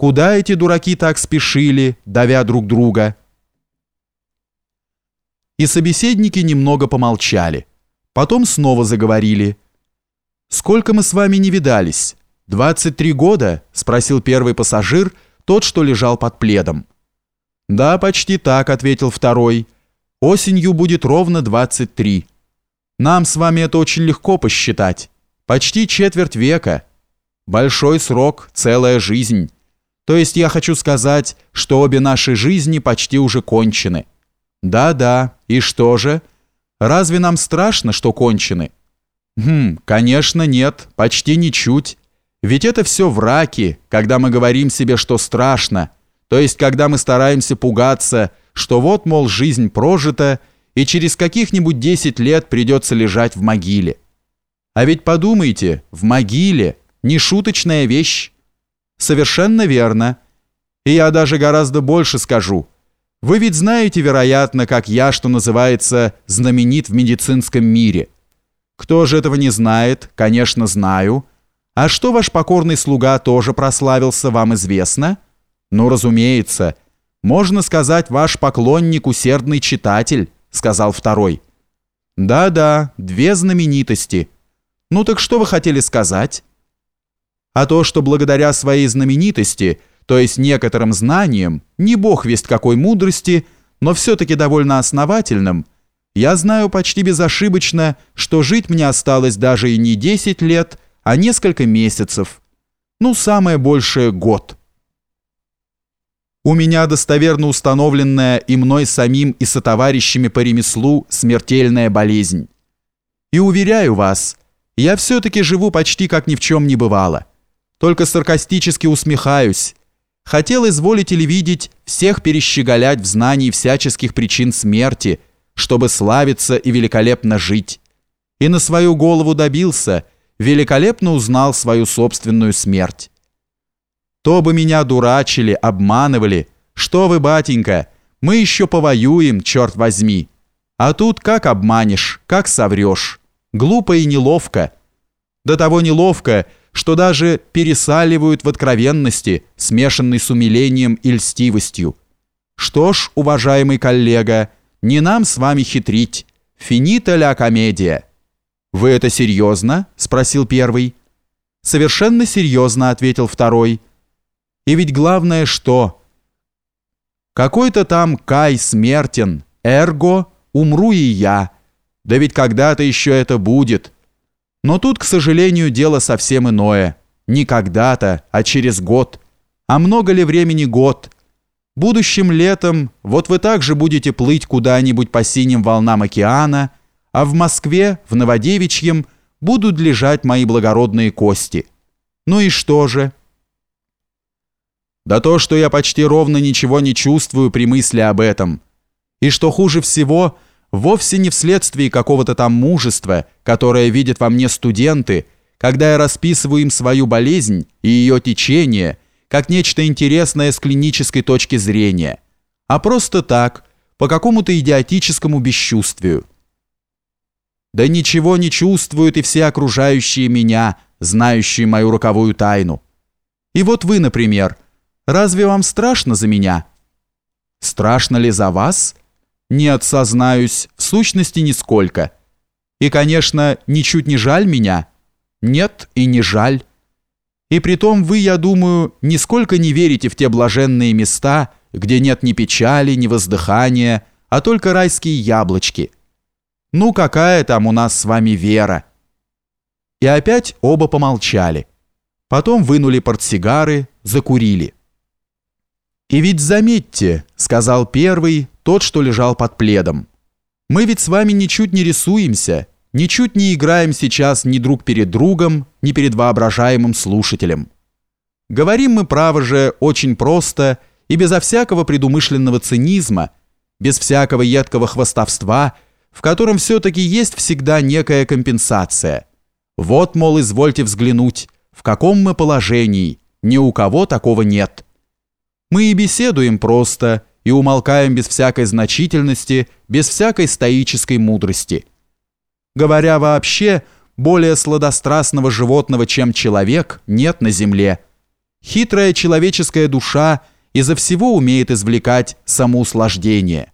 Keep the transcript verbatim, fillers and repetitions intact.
Куда эти дураки так спешили, давя друг друга?» И собеседники немного помолчали. Потом снова заговорили. «Сколько мы с вами не видались? двадцать три года?» – спросил первый пассажир, тот, что лежал под пледом. «Да, почти так», – ответил второй. «Осенью будет ровно двадцать три. Нам с вами это очень легко посчитать. Почти четверть века. Большой срок, целая жизнь. То есть я хочу сказать, что обе наши жизни почти уже кончены. Да-да, и что же? Разве нам страшно, что кончены? Хм, конечно, нет, почти ничуть. Ведь это все враки, когда мы говорим себе, что страшно, то есть когда мы стараемся пугаться, что вот, мол, жизнь прожита, и через каких-нибудь десять лет придется лежать в могиле. А ведь подумайте, в могиле не шуточная вещь. Совершенно верно. И я даже гораздо больше скажу. Вы ведь знаете, вероятно, как я, что называется, знаменит в медицинском мире. Кто же этого не знает? Конечно, знаю. А что ваш покорный слуга тоже прославился, вам известно? Ну, разумеется. Можно сказать, ваш поклонник, усердный читатель, сказал второй. Да-да, две знаменитости. Ну так что вы хотели сказать? А то, что благодаря своей знаменитости, то есть некоторым знаниям, не бог весть какой мудрости, но все-таки довольно основательным, я знаю почти безошибочно, что жить мне осталось даже и не десять лет, а несколько месяцев. Ну, самое большее год. У меня достоверно установленная и мной самим, и сотоварищами по ремеслу смертельная болезнь. И уверяю вас, я все-таки живу почти как ни в чем не бывало. Только саркастически усмехаюсь. Хотел, изволите ли видеть, всех перещеголять в знании всяческих причин смерти, чтобы славиться и великолепно жить. И на свою голову добился, великолепно узнал свою собственную смерть. То бы меня дурачили, обманывали. Что вы, батенька, мы еще повоюем, черт возьми. А тут как обманешь, как соврешь. Глупо и неловко. До того неловко, что даже пересаливают в откровенности, смешанной с умилением и льстивостью. Что ж, уважаемый коллега, не нам с вами хитрить. Финита ля комедия. «Вы это серьезно?» – спросил первый. «Совершенно серьезно», – ответил второй. «И ведь главное что? Какой-то там Кай смертен, эрго умру и я. Да ведь когда-то еще это будет. Но тут, к сожалению, дело совсем иное. Не когда-то, а через год. А много ли времени год? Будущим летом вот вы также будете плыть куда-нибудь по синим волнам океана, а в Москве, в Новодевичьем, будут лежать мои благородные кости. Ну и что же?» «Да то, что я почти ровно ничего не чувствую при мысли об этом. И что хуже всего, вовсе не вследствие какого-то там мужества, которое видят во мне студенты, когда я расписываю им свою болезнь и ее течение, как нечто интересное с клинической точки зрения, а просто так, по какому-то идиотическому бесчувствию. Да ничего не чувствуют и все окружающие меня, знающие мою роковую тайну. И вот вы, например, разве вам страшно за меня? Страшно ли за вас? Нет, сознаюсь, в сущности нисколько. И, конечно, ничуть не жаль меня? Нет, и не жаль. И притом вы, я думаю, нисколько не верите в те блаженные места, где нет ни печали, ни воздыхания, а только райские яблочки. Ну, какая там у нас с вами вера?» И опять оба помолчали. Потом вынули портсигары, закурили. «И ведь заметьте, — сказал первый, тот, что лежал под пледом, — мы ведь с вами ничуть не рисуемся, ничуть не играем сейчас ни друг перед другом, ни перед воображаемым слушателем. Говорим мы, право же, очень просто и безо всякого предумышленного цинизма, без всякого едкого хвастовства, в котором все-таки есть всегда некая компенсация. Вот, мол, извольте взглянуть, в каком мы положении, ни у кого такого нет. Мы и беседуем просто, и умолкаем без всякой значительности, без всякой стоической мудрости. Говоря вообще, более сладострастного животного, чем человек, нет на земле. Хитрая человеческая душа изо всего умеет извлекать самоуслаждение.